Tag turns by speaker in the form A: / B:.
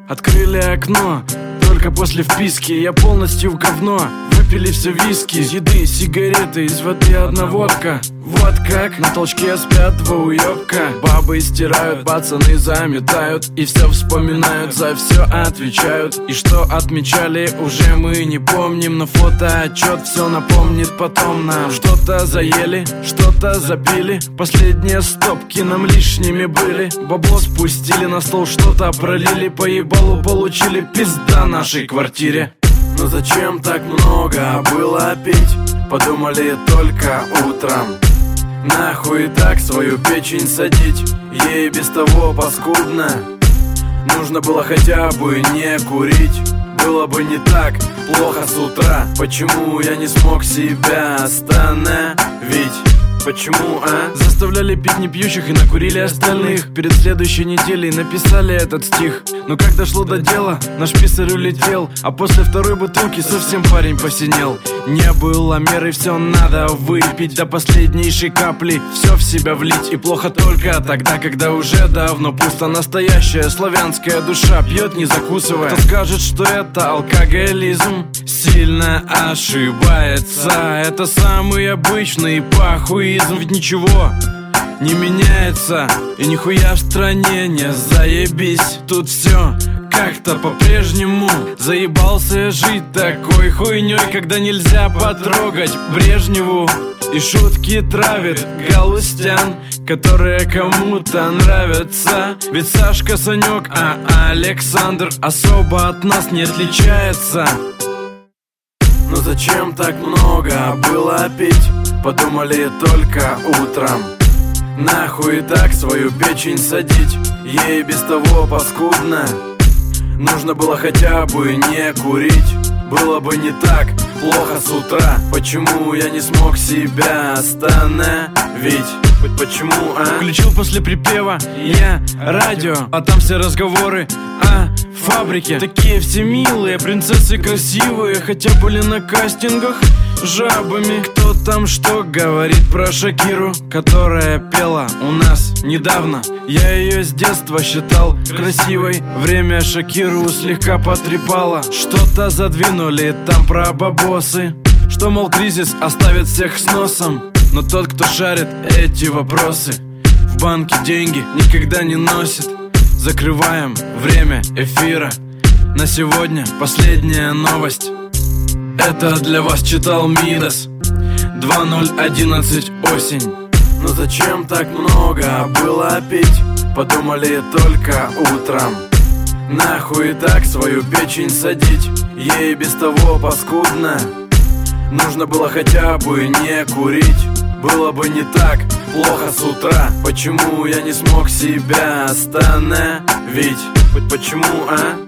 A: Открыли окно, только после вписки. Я полностью в говно. Выпили все виски, из еды сигареты, из воды одна водка. Вот как на толчке спят два уёбка. Бабы стирают, пацаны заметают, и все вспоминают, за все отвечают. И что отмечали, уже мы не помним, но фотоотчет все напомнит потом нам. Что-то заели, что-то запили, последние стопки нам лишними были. Бабло спустили на стол, что-то пролили, по ебалу получили, пизда нашей квартире. Но зачем так много было пить? Подумали только утром. Нахуй так свою печень садить, ей без того паскудно. Нужно было хотя бы не курить, было бы не так плохо с утра. Почему я не смог себя остановить? Почему, а? Заставляли пить непьющих и накурили остальных. Перед следующей неделей написали этот стих. Но как дошло до дела, наш писарь улетел. А после второй бутылки совсем парень посинел. Не было меры, все надо выпить до последнейшей капли, все в себя влить. И плохо только тогда, когда уже давно пусто. Настоящая славянская душа пьет не закусывая. Кто скажет, что это алкоголизм, сильно ошибается. Это самый обычный похуизм. Ведь ничего не меняется, и нихуя в стране не заебись. Тут все как-то по-прежнему. Заебался я жить такой хуйней, когда нельзя потрогать Брежневу. И шутки травит Галустян, которые кому-то нравятся. Ведь Сашка, Санек, а Александр особо от нас не отличается. Но зачем так много было пить? Подумали только утром. Нахуй так свою печень садить, ей без того паскудно. Нужно было хотя бы не курить, было бы не так плохо с утра. Почему я не смог себя остановить? Почему, а? Включил после припева я радио, а там все разговоры о фабрике. Такие все милые, принцессы красивые, хотя были на кастингах жабами. Кто там что говорит про Шакиру, которая пела у нас недавно? Я ее с детства считал красивой. Время Шакиру слегка потрепало. Что-то задвинули там про бабосы, что, мол, кризис оставит всех с носом. Но тот, кто шарит эти вопросы, в банке деньги никогда не носит. Закрываем время эфира. На сегодня последняя новость. Это для вас читал Мидас. 2011 осень. Но зачем так много было пить? Подумали только утром. Нахуй так свою печень садить, ей без того паскудно. Нужно было хотя бы не курить, было бы не так плохо с утра. Почему я не смог себя остановить? Почему, а?